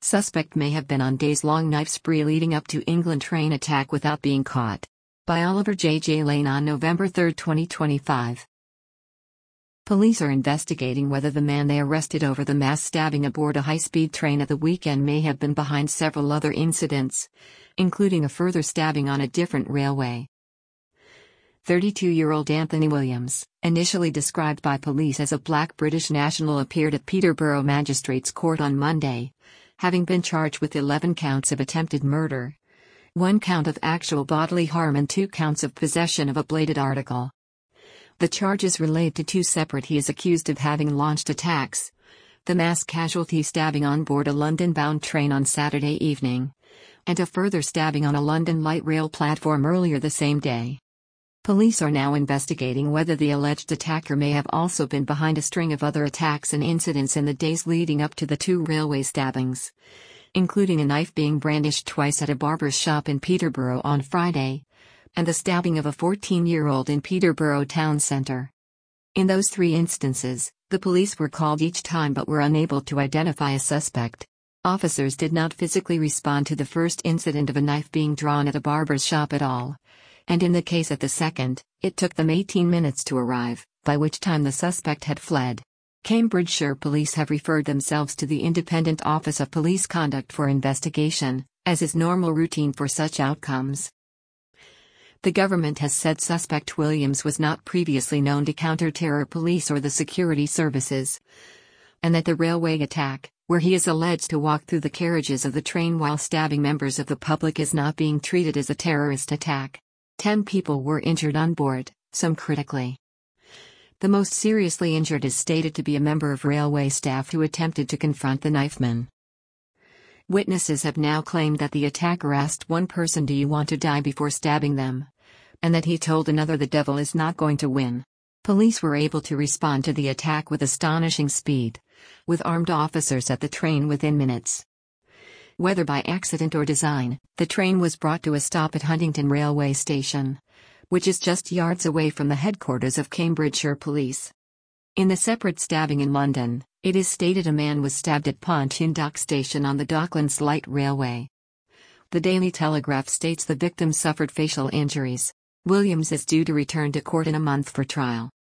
Suspect may have been on days-long knife spree leading up to England train attack without being caught. By Oliver J. Lane on November 3, 2025. Police are investigating whether the man they arrested over the mass stabbing aboard a high-speed train at the weekend may have been behind several other incidents, including a further stabbing on a different railway. 32-year-old Anthony Williams, initially described by police as a black British national, appeared at Peterborough Magistrates Court on Monday, having been charged with 11 counts of attempted murder, 1 count of actual bodily harm and 2 counts of possession of a bladed article. The charges relate to 2 separate he is accused of having launched attacks: the mass casualty stabbing on board a London-bound train on Saturday evening, and a further stabbing on a London light rail platform earlier the same day. Police are now investigating whether the alleged attacker may have also been behind a string of other attacks and incidents in the days leading up to the 2 railway stabbings, including a knife being brandished twice at a barber's shop in Peterborough on Friday, and the stabbing of a 14-year-old in Peterborough town centre. In those 3 instances, the police were called each time but were unable to identify a suspect. Officers did not physically respond to the first incident of a knife being drawn at a barber's shop at all, and in the case at the second, it took them 18 minutes to arrive, by which time the suspect had fled. Cambridgeshire Police have referred themselves to the Independent Office of Police Conduct for investigation, as is normal routine for such outcomes. The government has said suspect Williams was not previously known to counter-terror police or the security services, and that the railway attack, where he is alleged to walk through the carriages of the train while stabbing members of the public, is not being treated as a terrorist attack. 10 people were injured on board, some critically. The most seriously injured is stated to be a member of railway staff who attempted to confront the knifeman. Witnesses have now claimed that the attacker asked one person, "Do you want to die?" before stabbing them, and that he told another, "The devil is not going to win." Police were able to respond to the attack with astonishing speed, with armed officers at the train within minutes. Whether by accident or design, the train was brought to a stop at Huntington Railway Station, which is just yards away from the headquarters of Cambridgeshire Police. In the separate stabbing in London, it is stated a man was stabbed at Pontoon Dock Station on the Docklands Light Railway. The Daily Telegraph states the victim suffered facial injuries. Williams is due to return to court in a month for trial.